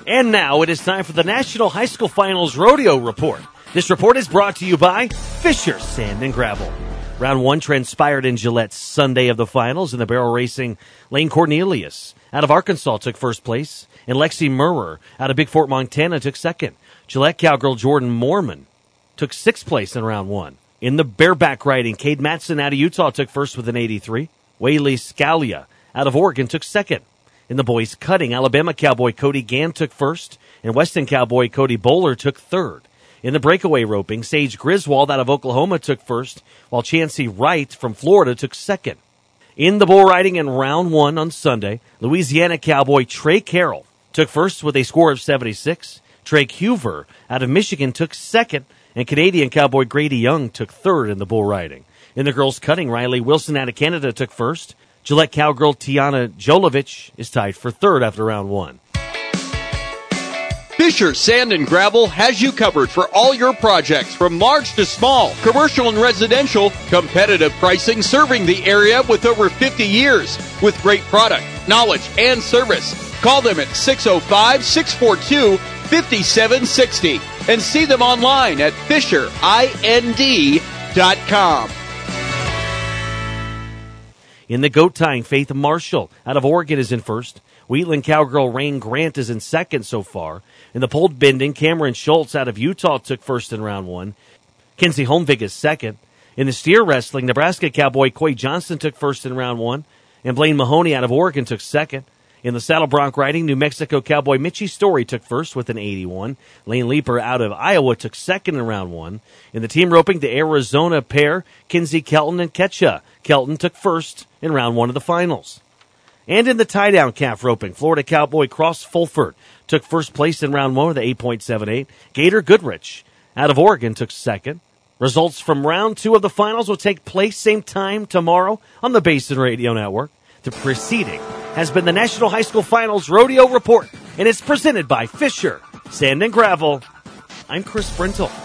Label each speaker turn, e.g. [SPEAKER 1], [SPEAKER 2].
[SPEAKER 1] And now it is time for the National High School Finals Rodeo Report. This report is brought to you by Fisher Sand and Gravel. Round 1 transpired in Gillette's Sunday of the finals. In the barrel racing, Lane Cornelius out of Arkansas took first place, and Lexi Murrer out of Big Fort, Montana took second. Gillette cowgirl Jordan Mormon took sixth place in round 1. In the bareback riding, Cade Matson out of Utah took first with an 83. Whaley Scalia out of Oregon took second. In the boys cutting, Alabama cowboy Cody Gann took first, and Weston cowboy Cody Bowler took third. In the breakaway roping, Sage Griswold out of Oklahoma took first, while Chancey Wright from Florida took second. In the bull riding in round 1 on Sunday, Louisiana cowboy Trey Carroll took first with a score of 76. Trey Huver out of Michigan took second, and Canadian cowboy Grady Young took third in the bull riding. In the girls cutting, Riley Wilson out of Canada took first. Gillette cowgirl Tiana Jolovich is tied for third after round 1.
[SPEAKER 2] Fisher Sand and Gravel has you covered for all your projects from large to small, commercial and residential, competitive pricing serving the area with over 50 years with great product, knowledge, and service. Call them at 605-642-5760 and see them online at FisherIND.com.
[SPEAKER 1] In the goat tying, Faith Marshall out of Oregon is in first. Wheatland cowgirl Rain Grant is in second so far. In the pole bending, Cameron Schultz out of Utah took first in round 1. Kinsey Holmvig is second. In the steer wrestling, Nebraska cowboy Coy Johnston took first in round 1. And Blaine Mahoney out of Oregon took second. In the saddle bronc riding, New Mexico cowboy Mitchie Story took first with an 81. Lane Leeper out of Iowa took second in round 1. In the team roping, the Arizona pair, Kinsey Kelton and Ketcha Kelton took first in round 1 of the finals. And in the tie-down calf roping, Florida cowboy Cross Fulford took first place in round 1 with an 8.78. Gator Goodrich out of Oregon took second. Results from round 2 of the finals will take place same time tomorrow on the Basin Radio Network. The preceding has been the National High School Finals Rodeo Report, and it's presented by Fisher Sand and Gravel. I'm Chris Brintle.